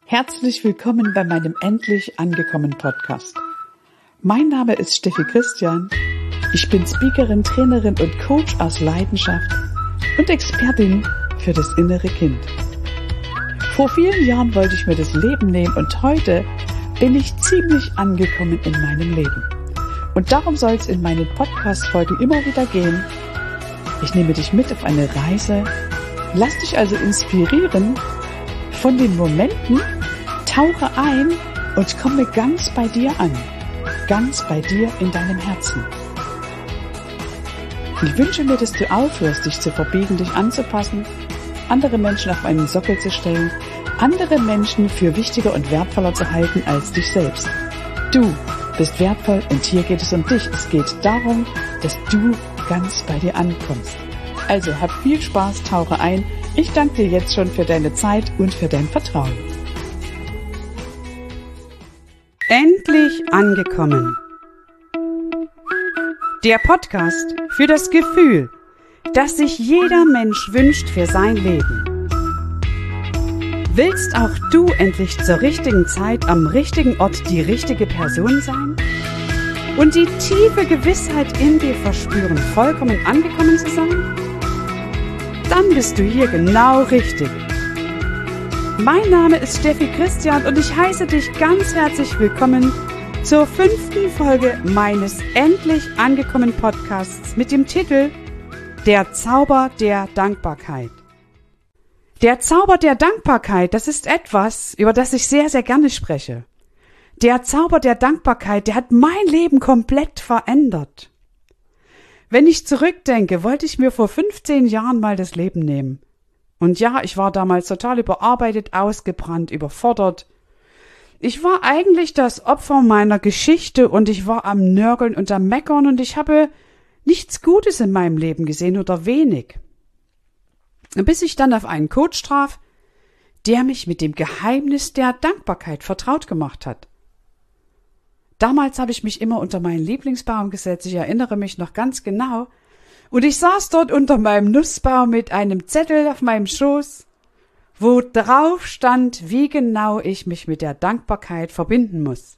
Herzlich willkommen bei meinem Endlich angekommen Podcast. Mein Name ist Steffi Christian. Ich bin Speakerin, Trainerin und Coach aus Leidenschaft und Expertin für das innere Kind. Vor vielen Jahren wollte ich mir das Leben nehmen und heute bin ich ziemlich angekommen in meinem Leben. Und darum soll es in meinen Podcast-Folgen immer wieder gehen. Ich nehme dich mit auf eine Reise, lass dich also inspirieren von den Momenten, tauche ein und komme ganz bei dir an, ganz bei dir in deinem Herzen. Ich wünsche mir, dass du aufhörst, dich zu verbiegen, dich anzupassen, andere Menschen auf einen Sockel zu stellen, andere Menschen für wichtiger und wertvoller zu halten als dich selbst. Du bist wertvoll und hier geht es um dich. Es geht darum, dass du ganz bei dir ankommst. Also hab viel Spaß, tauche ein. Ich danke dir jetzt schon für deine Zeit und für dein Vertrauen. Endlich angekommen. Der Podcast für das Gefühl, das sich jeder Mensch wünscht für sein Leben. Willst auch du endlich zur richtigen Zeit am richtigen Ort die richtige Person sein? Und die tiefe Gewissheit in dir verspüren, vollkommen angekommen zu sein? Dann bist du hier genau richtig. Mein Name ist Steffi Christian und ich heiße dich ganz herzlich willkommen zur 5. Folge meines Endlich angekommen Podcasts mit dem Titel Der Zauber der Dankbarkeit. Der Zauber der Dankbarkeit, das ist etwas, über das ich sehr, sehr gerne spreche. Der Zauber der Dankbarkeit, der hat mein Leben komplett verändert. Wenn ich zurückdenke, wollte ich mir vor 15 Jahren mal das Leben nehmen. Und ja, ich war damals total überarbeitet, ausgebrannt, überfordert. Ich war eigentlich das Opfer meiner Geschichte und ich war am Nörgeln und am Meckern und ich habe nichts Gutes in meinem Leben gesehen oder wenig. Bis ich dann auf einen Coach traf, der mich mit dem Geheimnis der Dankbarkeit vertraut gemacht hat. Damals habe ich mich immer unter meinen Lieblingsbaum gesetzt, ich erinnere mich noch ganz genau, und ich saß dort unter meinem Nussbaum mit einem Zettel auf meinem Schoß, wo drauf stand, wie genau ich mich mit der Dankbarkeit verbinden muss.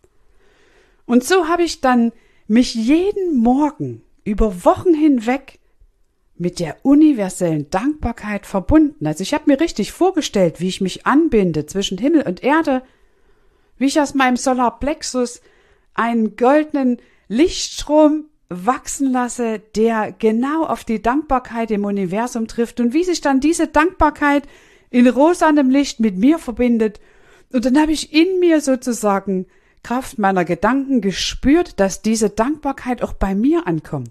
Und so habe ich dann mich jeden Morgen über Wochen hinweg mit der universellen Dankbarkeit verbunden. Also ich habe mir richtig vorgestellt, wie ich mich anbinde zwischen Himmel und Erde, wie ich aus meinem Solarplexus einen goldenen Lichtstrom wachsen lasse, der genau auf die Dankbarkeit im Universum trifft und wie sich dann diese Dankbarkeit in rosanem Licht mit mir verbindet. Und dann habe ich in mir sozusagen Kraft meiner Gedanken gespürt, dass diese Dankbarkeit auch bei mir ankommt.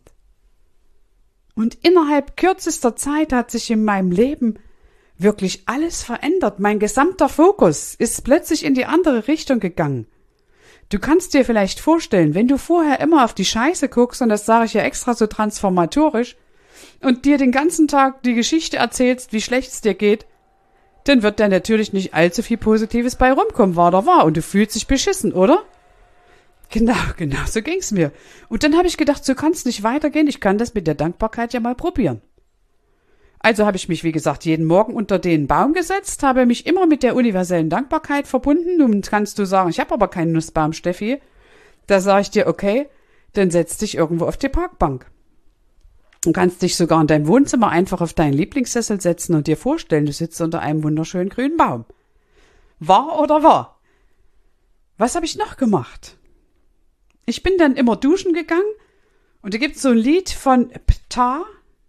Und innerhalb kürzester Zeit hat sich in meinem Leben wirklich alles verändert. Mein gesamter Fokus ist plötzlich in die andere Richtung gegangen. Du kannst dir vielleicht vorstellen, wenn du vorher immer auf die Scheiße guckst, und das sage ich ja extra so transformatorisch, und dir den ganzen Tag die Geschichte erzählst, wie schlecht es dir geht, dann wird da natürlich nicht allzu viel Positives bei rumkommen, war oder war, und du fühlst dich beschissen, oder? Genau, so ging's mir. Und dann habe ich gedacht, so kann's nicht weitergehen, ich kann das mit der Dankbarkeit ja mal probieren. Also habe ich mich, wie gesagt, jeden Morgen unter den Baum gesetzt, habe mich immer mit der universellen Dankbarkeit verbunden. Nun kannst du sagen, ich habe aber keinen Nussbaum, Steffi. Da sage ich dir, okay, dann setz dich irgendwo auf die Parkbank. Du kannst dich sogar in deinem Wohnzimmer einfach auf deinen Lieblingssessel setzen und dir vorstellen, du sitzt unter einem wunderschönen grünen Baum. Wahr oder wahr? Was habe ich noch gemacht? Ich bin dann immer duschen gegangen und da gibt's so ein Lied von Ptah.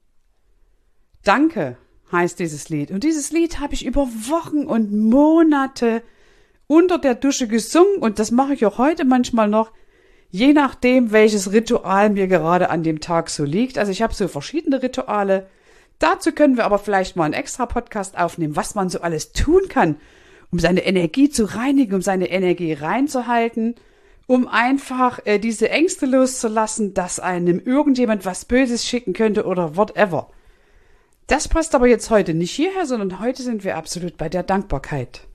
Danke heißt dieses Lied. Und dieses Lied habe ich über Wochen und Monate unter der Dusche gesungen. Und das mache ich auch heute manchmal noch, je nachdem, welches Ritual mir gerade an dem Tag so liegt. Also ich habe so verschiedene Rituale. Dazu können wir aber vielleicht mal einen extra Podcast aufnehmen, was man so alles tun kann, um seine Energie zu reinigen, um seine Energie reinzuhalten, um einfach diese Ängste loszulassen, dass einem irgendjemand was Böses schicken könnte oder whatever. Das passt aber jetzt heute nicht hierher, sondern heute sind wir absolut bei der Dankbarkeit.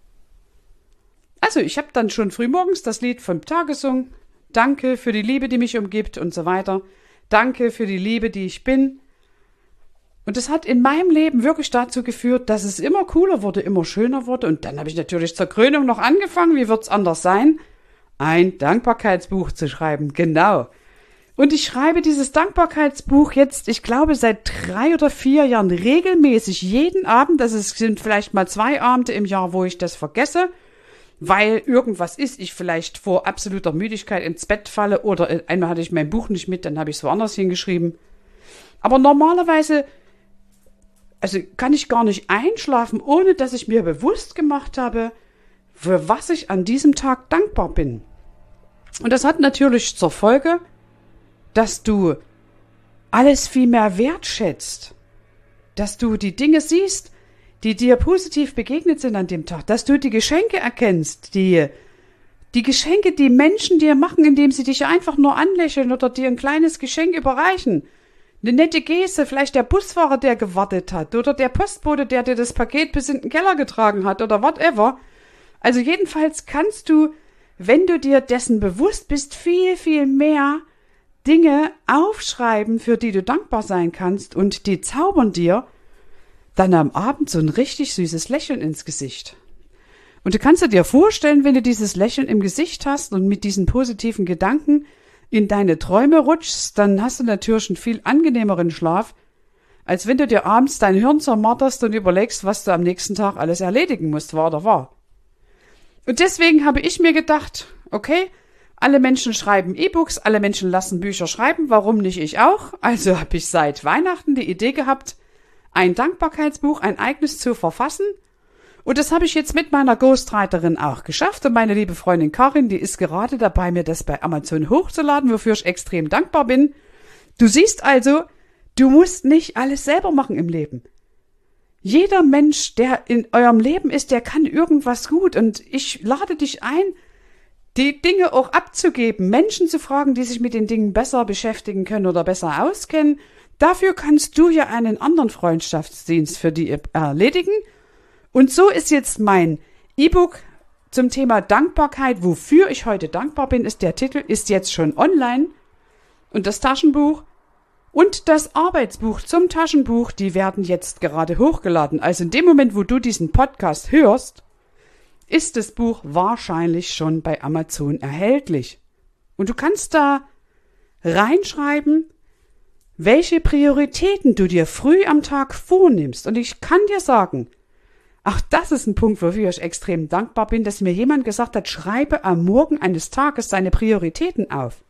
Also ich habe dann schon frühmorgens das Lied vom Tag gesungen. Danke für die Liebe, die mich umgibt und so weiter. Danke für die Liebe, die ich bin. Und das hat in meinem Leben wirklich dazu geführt, dass es immer cooler wurde, immer schöner wurde. Und dann habe ich natürlich zur Krönung noch angefangen, wie wird's anders sein? Ein Dankbarkeitsbuch zu schreiben, genau. Und ich schreibe dieses Dankbarkeitsbuch jetzt, ich glaube, seit 3 oder 4 Jahren regelmäßig, jeden Abend. Also es sind vielleicht mal 2 Abende im Jahr, wo ich das vergesse, weil irgendwas ist, ich vielleicht vor absoluter Müdigkeit ins Bett falle oder einmal hatte ich mein Buch nicht mit, dann habe ich es woanders hingeschrieben. Aber normalerweise kann ich gar nicht einschlafen, ohne dass ich mir bewusst gemacht habe, für was ich an diesem Tag dankbar bin. Und das hat natürlich zur Folge, dass du alles viel mehr wertschätzt, dass du die Dinge siehst, die dir positiv begegnet sind an dem Tag, dass du die Geschenke erkennst, die Geschenke, die Menschen dir machen, indem sie dich einfach nur anlächeln oder dir ein kleines Geschenk überreichen. Eine nette Geste, vielleicht der Busfahrer, der gewartet hat, oder der Postbote, der dir das Paket bis in den Keller getragen hat, oder whatever. Also jedenfalls kannst du, wenn du dir dessen bewusst bist, viel, viel mehr Dinge aufschreiben, für die du dankbar sein kannst, und die zaubern dir dann am Abend so ein richtig süßes Lächeln ins Gesicht. Und du kannst dir vorstellen, wenn du dieses Lächeln im Gesicht hast und mit diesen positiven Gedanken in deine Träume rutschst, dann hast du natürlich einen viel angenehmeren Schlaf, als wenn du dir abends dein Hirn zermarterst und überlegst, was du am nächsten Tag alles erledigen musst, war oder war. Und deswegen habe ich mir gedacht, okay, alle Menschen schreiben E-Books, alle Menschen lassen Bücher schreiben, warum nicht ich auch? Also habe ich seit Weihnachten die Idee gehabt, ein Dankbarkeitsbuch, ein eigenes zu verfassen. Und das habe ich jetzt mit meiner Ghostwriterin auch geschafft. Und meine liebe Freundin Karin, die ist gerade dabei, mir das bei Amazon hochzuladen, wofür ich extrem dankbar bin. Du siehst also, du musst nicht alles selber machen im Leben. Jeder Mensch, der in eurem Leben ist, der kann irgendwas gut. Und ich lade dich ein, die Dinge auch abzugeben, Menschen zu fragen, die sich mit den Dingen besser beschäftigen können oder besser auskennen. Dafür kannst du ja einen anderen Freundschaftsdienst für die erledigen. Und so ist jetzt mein E-Book zum Thema Dankbarkeit, wofür ich heute dankbar bin, ist der Titel, ist jetzt schon online. Und das Taschenbuch und das Arbeitsbuch zum Taschenbuch, die werden jetzt gerade hochgeladen. Also in dem Moment, wo du diesen Podcast hörst, ist das Buch wahrscheinlich schon bei Amazon erhältlich. Und du kannst da reinschreiben, welche Prioritäten du dir früh am Tag vornimmst. Und ich kann dir sagen, ach, das ist ein Punkt, wofür ich extrem dankbar bin, dass mir jemand gesagt hat, schreibe am Morgen eines Tages deine Prioritäten auf.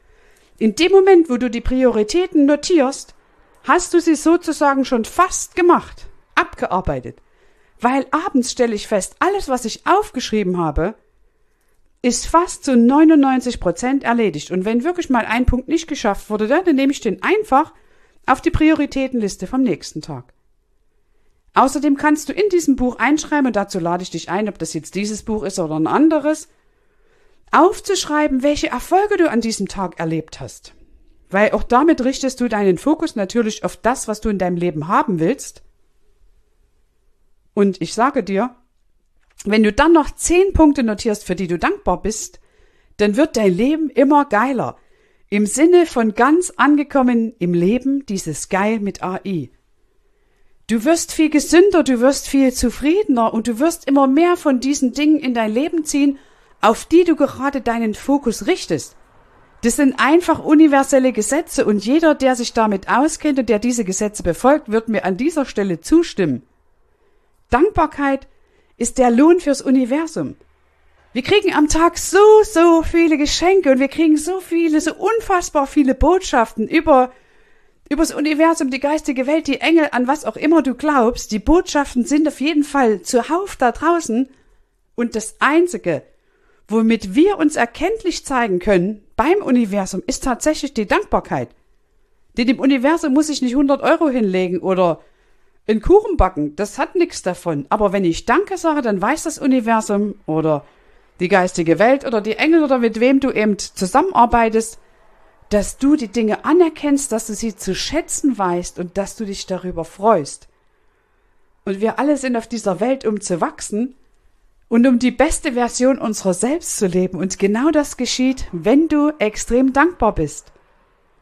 In dem Moment, wo du die Prioritäten notierst, hast du sie sozusagen schon fast gemacht, abgearbeitet. Weil abends stelle ich fest, alles, was ich aufgeschrieben habe, ist fast zu 99% erledigt. Und wenn wirklich mal ein Punkt nicht geschafft wurde, dann nehme ich den einfach auf die Prioritätenliste vom nächsten Tag. Außerdem kannst du in diesem Buch einschreiben, und dazu lade ich dich ein, ob das jetzt dieses Buch ist oder ein anderes, aufzuschreiben, welche Erfolge du an diesem Tag erlebt hast. Weil auch damit richtest du deinen Fokus natürlich auf das, was du in deinem Leben haben willst. Und ich sage dir, wenn du dann noch 10 Punkte notierst, für die du dankbar bist, dann wird dein Leben immer geiler. Im Sinne von ganz angekommen im Leben, dieses Geil mit AI. Du wirst viel gesünder, du wirst viel zufriedener und du wirst immer mehr von diesen Dingen in dein Leben ziehen, auf die du gerade deinen Fokus richtest. Das sind einfach universelle Gesetze und jeder, der sich damit auskennt und der diese Gesetze befolgt, wird mir an dieser Stelle zustimmen. Dankbarkeit ist der Lohn fürs Universum. Wir kriegen am Tag so viele Geschenke und wir kriegen so unfassbar viele Botschaften über das Universum, die geistige Welt, die Engel, an was auch immer du glaubst. Die Botschaften sind auf jeden Fall zuhauf da draußen. Und das Einzige, womit wir uns erkenntlich zeigen können beim Universum, ist tatsächlich die Dankbarkeit. Denn dem Universum muss ich nicht 100 € hinlegen oder einen Kuchen backen. Das hat nichts davon. Aber wenn ich Danke sage, dann weiß das Universum oder die geistige Welt oder die Engel oder mit wem du eben zusammenarbeitest, dass du die Dinge anerkennst, dass du sie zu schätzen weißt und dass du dich darüber freust. Und wir alle sind auf dieser Welt, um zu wachsen und um die beste Version unserer selbst zu leben. Und genau das geschieht, wenn du extrem dankbar bist.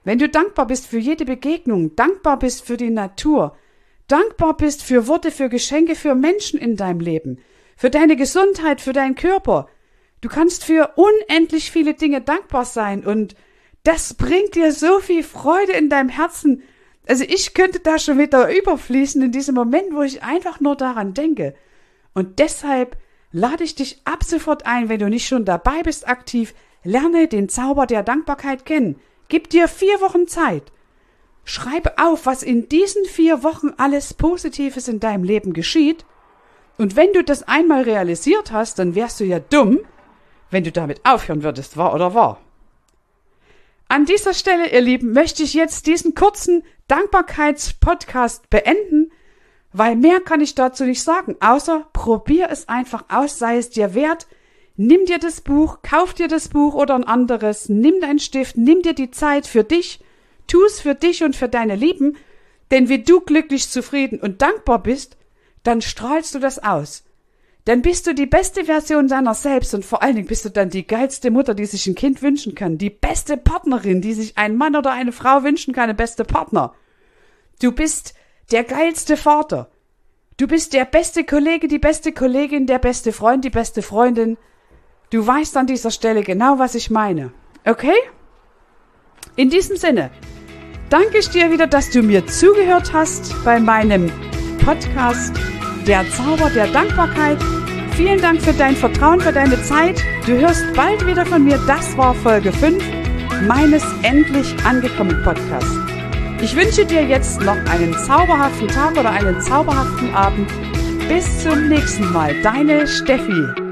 Wenn du dankbar bist für jede Begegnung, dankbar bist für die Natur, dankbar bist für Worte, für Geschenke, für Menschen in deinem Leben, für deine Gesundheit, für deinen Körper. Du kannst für unendlich viele Dinge dankbar sein und das bringt dir so viel Freude in deinem Herzen. Also ich könnte da schon wieder überfließen in diesem Moment, wo ich einfach nur daran denke. Und deshalb lade ich dich ab sofort ein, wenn du nicht schon dabei bist aktiv, lerne den Zauber der Dankbarkeit kennen. Gib dir 4 Wochen Zeit. Schreibe auf, was in diesen 4 Wochen alles Positives in deinem Leben geschieht. Und wenn du das einmal realisiert hast, dann wärst du ja dumm, wenn du damit aufhören würdest, wahr oder wahr. An dieser Stelle, ihr Lieben, möchte ich jetzt diesen kurzen Dankbarkeitspodcast beenden, weil mehr kann ich dazu nicht sagen, außer probier es einfach aus, sei es dir wert, nimm dir das Buch, kauf dir das Buch oder ein anderes, nimm deinen Stift, nimm dir die Zeit für dich, tu es für dich und für deine Lieben, denn wie du glücklich, zufrieden und dankbar bist, dann strahlst du das aus. Dann bist du die beste Version deiner selbst und vor allen Dingen bist du dann die geilste Mutter, die sich ein Kind wünschen kann, die beste Partnerin, die sich ein Mann oder eine Frau wünschen kann, der beste Partner. Du bist der geilste Vater. Du bist der beste Kollege, die beste Kollegin, der beste Freund, die beste Freundin. Du weißt an dieser Stelle genau, was ich meine. Okay? In diesem Sinne danke ich dir wieder, dass du mir zugehört hast bei meinem Podcast Der Zauber der Dankbarkeit. Vielen Dank für dein Vertrauen, für deine Zeit. Du hörst bald wieder von mir. Das war Folge 5 meines Endlich angekommen Podcasts. Ich wünsche dir jetzt noch einen zauberhaften Tag oder einen zauberhaften Abend. Bis zum nächsten Mal. Deine Steffi.